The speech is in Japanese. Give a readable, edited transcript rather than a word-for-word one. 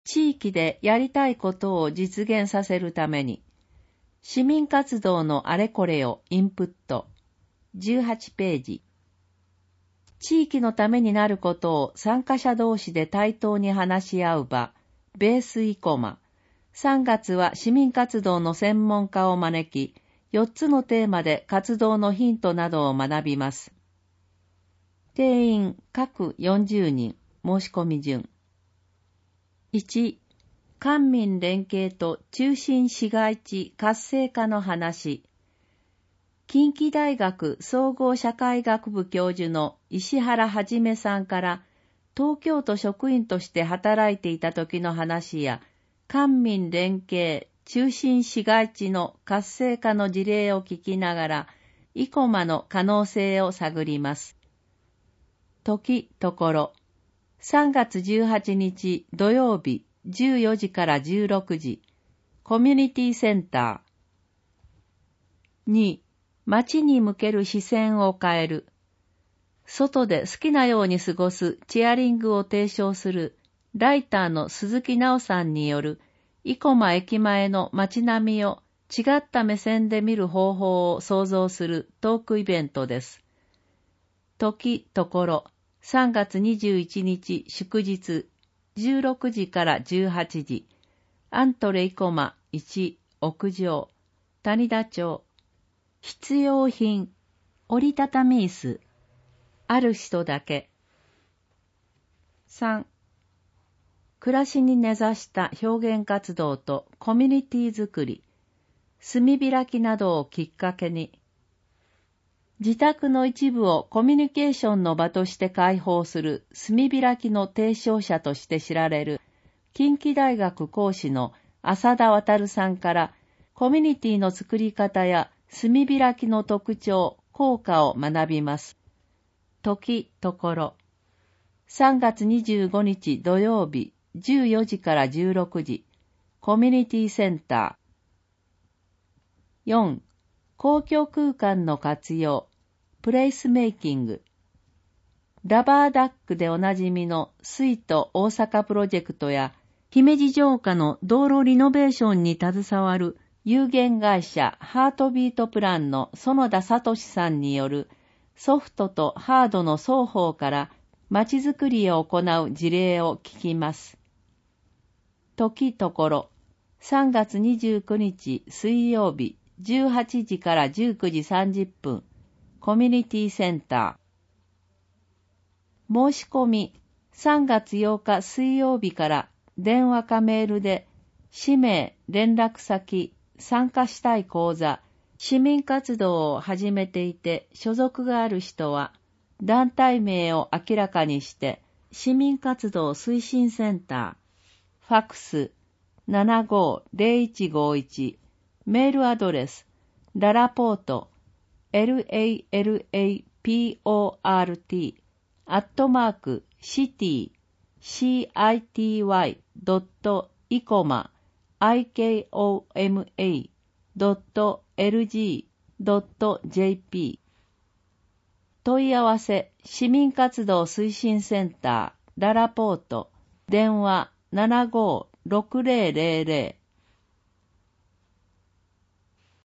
地域でやりたいことを実現させるために、市民活動のあれこれをインプット。18ページ。地域のためになることを参加者同士で対等に話し合う場、ベースイコマ。3月は市民活動の専門家を招き、4つのテーマで活動のヒントなどを学びます。定員各40人、申し込み順。1、官民連携と中心市街地活性化の話。近畿大学総合社会学部教授の石原はじめさんから東京都職員として働いていた時の話や官民連携中心市街地の活性化の事例を聞きながらイコマの可能性を探ります。時ところ3月18日土曜日14時から16時コミュニティセンター。2、街に向ける視線を変える。外で好きなように過ごすチアリングを提唱するライターの鈴木直さんによる生駒駅前の街並みを違った目線で見る方法を創造するトークイベントです。時ところ3月21日祝日16時から18時アントレ生駒1屋上谷田町。必要品、折りたたみ椅子、ある人だけ。3、暮らしに根ざした表現活動とコミュニティ作り、炭開きなどをきっかけに、自宅の一部をコミュニケーションの場として開放する炭開きの提唱者として知られる近畿大学講師の浅田渉さんからコミュニティの作り方や炭開きの特徴、効果を学びます。時ところ。3月25日土曜日14時から16時、コミュニティセンター。4、公共空間の活用、プレイスメイキング。ラバーダックでおなじみの水都大阪プロジェクトや、姫路城下の道路リノベーションに携わる有限会社ハートビートプランの園田聡さんによるソフトとハードの双方から街づくりを行う事例を聞きます。時ところ3月29日水曜日18時から19時30分コミュニティセンター。申し込み3月8日水曜日から電話かメールで氏名、連絡先、参加したい講座、市民活動を始めていて所属がある人は団体名を明らかにして市民活動推進センター、ファックス 750151、メールアドレスララポート lalaport@city-icoma.lg.jp 問い合わせ市民活動推進センターララポート電話756000